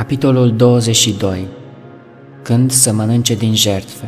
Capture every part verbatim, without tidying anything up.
Capitolul douăzeci și doi. Când să mănânce din jertfe.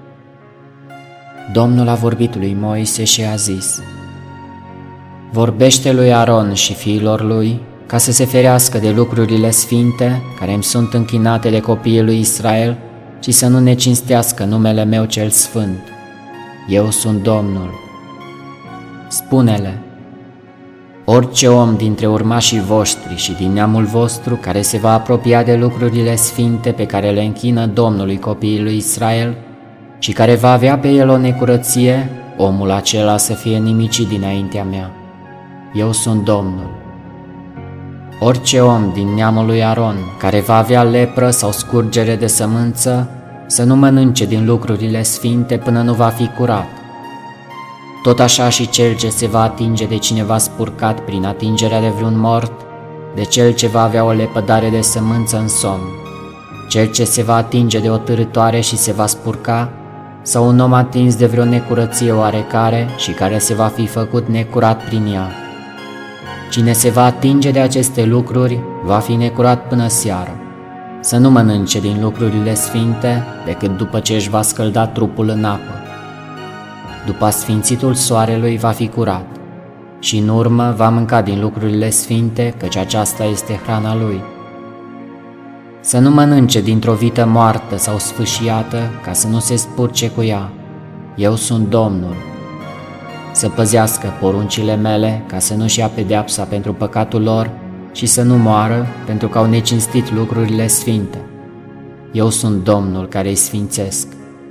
Domnul a vorbit lui Moise și a zis: Vorbește lui Aron și fiilor lui ca să se ferească de lucrurile sfinte care îmi sunt închinate de copiii lui Israel și să nu ne cinstească numele meu cel sfânt. Eu sunt Domnul. Spune-le: Orice om dintre urmașii voștri și din neamul vostru care se va apropia de lucrurile sfinte pe care le închină Domnului copiii lui Israel și care va avea pe el o necurăție, omul acela să fie nimicit dinaintea mea. Eu sunt Domnul. Orice om din neamul lui Aron care va avea lepră sau scurgere de sămânță să nu mănânce din lucrurile sfinte până nu va fi curat. Tot așa și cel ce se va atinge de cineva spurcat prin atingerea de vreun mort, de cel ce va avea o lepădare de sămânță în somn, cel ce se va atinge de o târătoare și se va spurca, sau un om atins de vreo necurăție oarecare și care se va fi făcut necurat prin ea. Cine se va atinge de aceste lucruri va fi necurat până seară. Să nu mănânce din lucrurile sfinte decât după ce își va scălda trupul în apă. După sfințitul soarelui va fi curat și în urmă va mânca din lucrurile sfinte, căci aceasta este hrana lui. Să nu mănânce dintr-o vită moartă sau sfâșiată, ca să nu se spurce cu ea. Eu sunt Domnul. Să păzească poruncile mele, ca să nu-și ia pedeapsa pentru păcatul lor și să nu moară, pentru că au necinstit lucrurile sfinte. Eu sunt Domnul care îi sfințesc.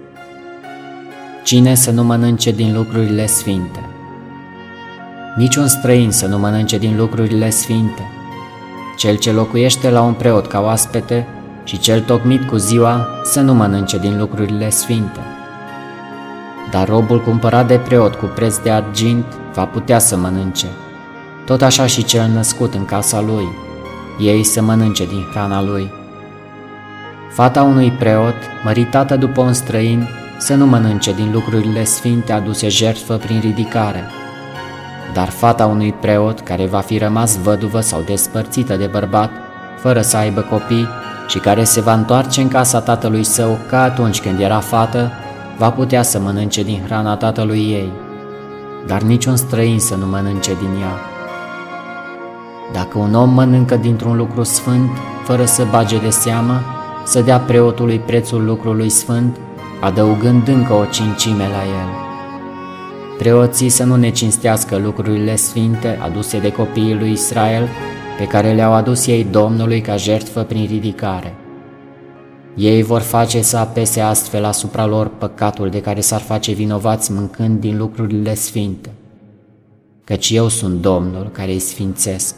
Cine să nu mănânce din lucrurile sfinte? Niciun străin să nu mănânce din lucrurile sfinte. Cel ce locuiește la un preot ca oaspete și cel tocmit cu ziua să nu mănânce din lucrurile sfinte. Dar robul cumpărat de preot cu preț de argint va putea să mănânce, tot așa și cel născut în casa lui, ei să mănânce din hrana lui. Fata unui preot, măritată după un străin, să nu mănânce din lucrurile sfinte aduse jertfă prin ridicare. Dar fata unui preot care va fi rămas văduvă sau despărțită de bărbat, fără să aibă copii și care se va întoarce în casa tatălui său ca atunci când era fată, va putea să mănânce din hrana tatălui ei, dar niciun străin să nu mănânce din ea. Dacă un om mănâncă dintr-un lucru sfânt, fără să bage de seamă, să dea preotului prețul lucrului sfânt, adăugând încă o cincime la el. Preoții să nu ne cinstească lucrurile sfinte aduse de copiii lui Israel, pe care le-au adus ei Domnului ca jertfă prin ridicare. Ei vor face să apese astfel asupra lor păcatul de care s-ar face vinovați mâncând din lucrurile sfinte, căci eu sunt Domnul care îi sfințesc.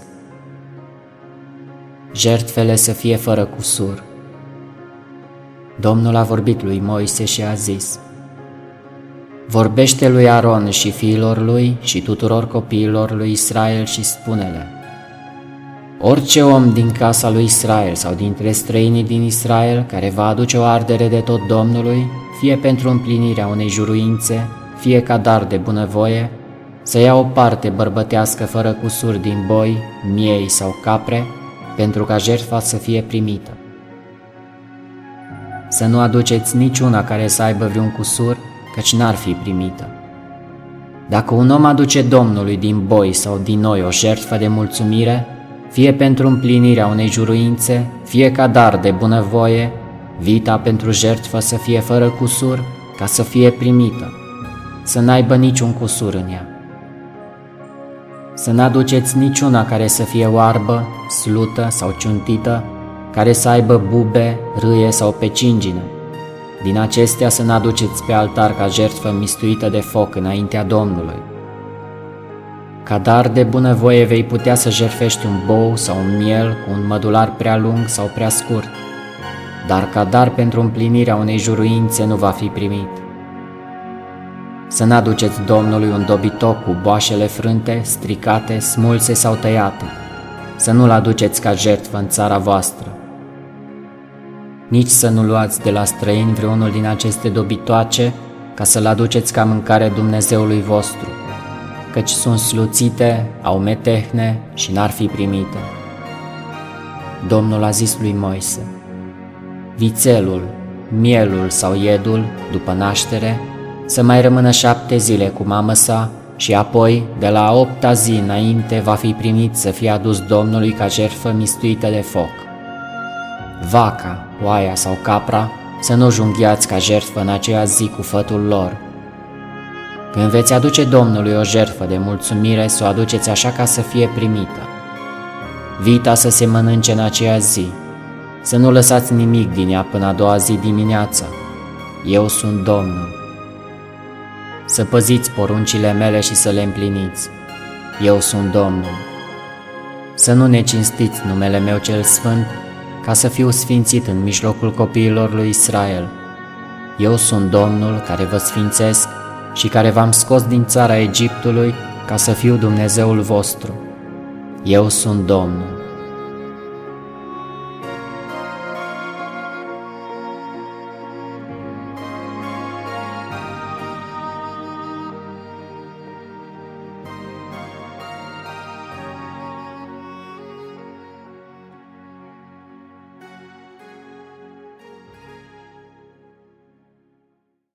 Jertfele să fie fără cusur. Domnul a vorbit lui Moise și a zis: Vorbește lui Aron și fiilor lui și tuturor copiilor lui Israel și spune-le: Orice om din casa lui Israel sau dintre străinii din Israel care va aduce o ardere de tot Domnului, fie pentru împlinirea unei juruințe, fie ca dar de bunăvoie, să ia o parte bărbătească fără cusur din boi, miei sau capre, pentru ca jertfa să fie primită. Să nu aduceți niciuna care să aibă vreun cusur, căci n-ar fi primită. Dacă un om aduce Domnului din boi sau din oi o jertfă de mulțumire, fie pentru împlinirea unei juruințe, fie ca dar de bunăvoie, vita pentru jertfă să fie fără cusur, ca să fie primită, să n-aibă niciun cusur în ea. Să n-aduceți niciuna care să fie oarbă, slută sau ciuntită, care să aibă bube, râie sau pecingine. Din acestea să n-aduceți pe altar ca jertfă mistuită de foc înaintea Domnului. Ca dar de bunăvoie vei putea să jertfești un bou sau un miel cu un mădular prea lung sau prea scurt, dar ca dar pentru împlinirea unei juruințe nu va fi primit. Să n-aduceți Domnului un dobitoc cu boașele frânte, stricate, smulse sau tăiate, să nu-l aduceți ca jertfă în țara voastră. Nici să nu luați de la străini vreunul din aceste dobitoace ca să-l aduceți ca mâncare Dumnezeului vostru, căci sunt sluțite, au metehne și n-ar fi primite. Domnul a zis lui Moise: vițelul, mielul sau iedul, după naștere, să mai rămână șapte zile cu mamă sa și apoi, de la a opta zi înainte, va fi primit să fie adus Domnului ca jertfă mistuită de foc. Vaca, oaia sau capra să nu junghiați ca jertfă în aceea zi cu fătul lor. Când veți aduce Domnului o jertfă de mulțumire, să o aduceți așa ca să fie primită. Vita să se mănânce în aceea zi, să nu lăsați nimic din ea până a doua zi dimineața. Eu sunt Domnul. Să păziți poruncile mele și să le împliniți. Eu sunt Domnul. Să nu ne cinstiți numele meu cel sfânt, ca să fiu sfințit în mijlocul copiilor lui Israel. Eu sunt Domnul care vă sfințesc și care v-am scos din țara Egiptului ca să fiu Dumnezeul vostru. Eu sunt Domnul.